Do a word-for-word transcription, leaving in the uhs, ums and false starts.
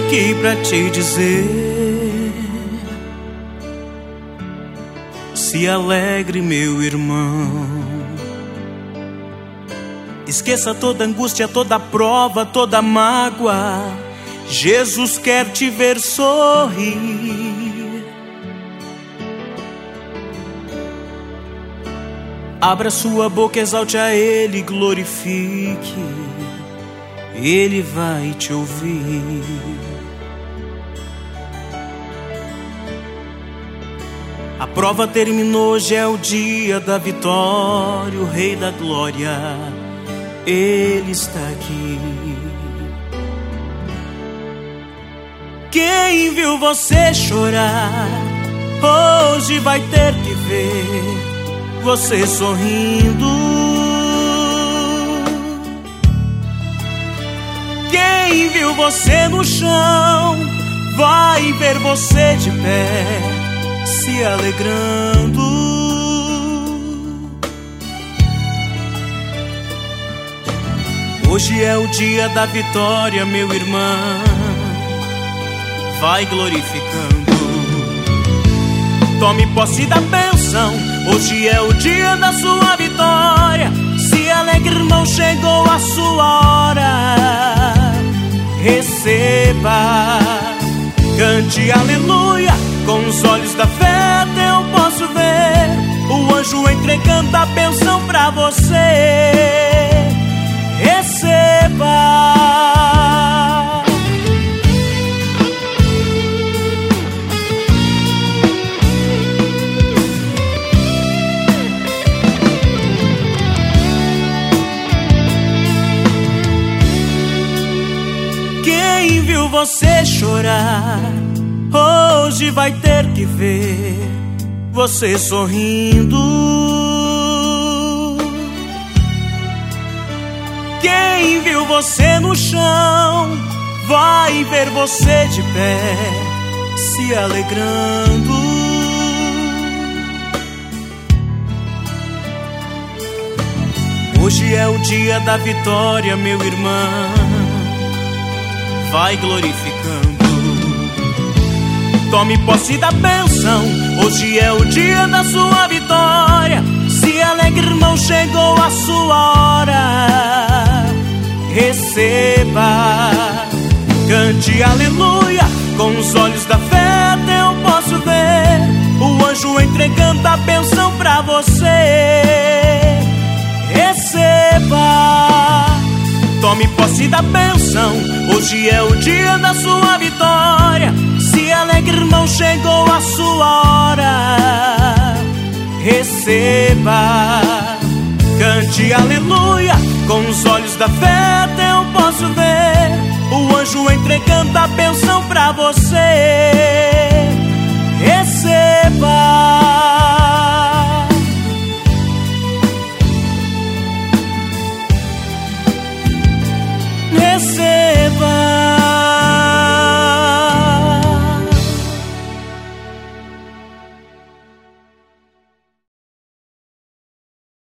aqui pra te dizer: se alegre, meu irmão. Esqueça toda angústia, toda prova, toda mágoa. Jesus quer te ver sorrir. Abra sua boca, exalte a Ele, glorifique. Ele vai te ouvir. A prova terminou, hoje é o dia da vitória. O Rei da Glória, Ele está aqui. Quem viu você chorar, hoje vai ter que ver você sorrindo. Quem viu você no chão, vai ver você de pé, se alegrando. Hoje é o dia da vitória, meu irmão. Vai glorificando. Tome posse da bênção. Hoje é o dia da sua vitória. Se alegre, irmão, chegou a sua hora. Receba, cante aleluia. Com os olhos da fé eu posso ver o anjo entregando a bênção pra você. Receba. Quem viu você chorar, hoje vai ter que ver você sorrindo. Quem viu você no chão, vai ver você de pé, se alegrando. Hoje é o dia da vitória, meu irmão. Vai glorificando. Tome posse da bênção. Hoje é o dia da sua vitória. Se alegre, irmão, chegou a sua hora. Receba, cante aleluia. Com os olhos da fé eu posso ver o anjo entregando a bênção pra você. Receba, tome posse da bênção. Hoje é o dia da sua vitória. Se alegre, irmão, chegou a sua hora. Receba, cante aleluia. Com os olhos da fé eu posso ver o anjo entregando a bênção pra você. Receba.